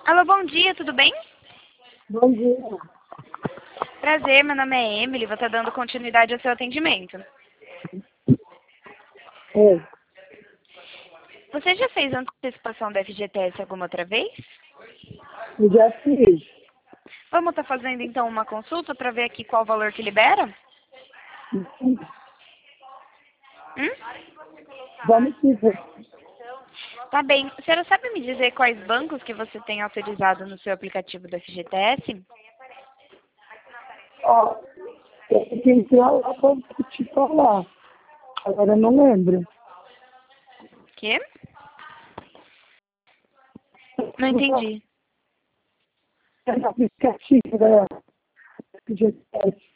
Alô, bom dia, tudo bem? Bom dia. Prazer, meu nome é Emily, vou estar dando continuidade ao seu atendimento. Oi. Você já fez antecipação da FGTS alguma outra vez? Eu já fiz. Vamos estar fazendo então uma consulta para ver aqui qual o valor que libera? Hum? Vamos sim. Tá bem. A senhora sabe me dizer quais bancos que você tem autorizado no seu aplicativo do FGTS? Ó, eu tenho que entrar lá para te falar. Agora eu não lembro. Quê? Não entendi. É no aplicativo da FGTS.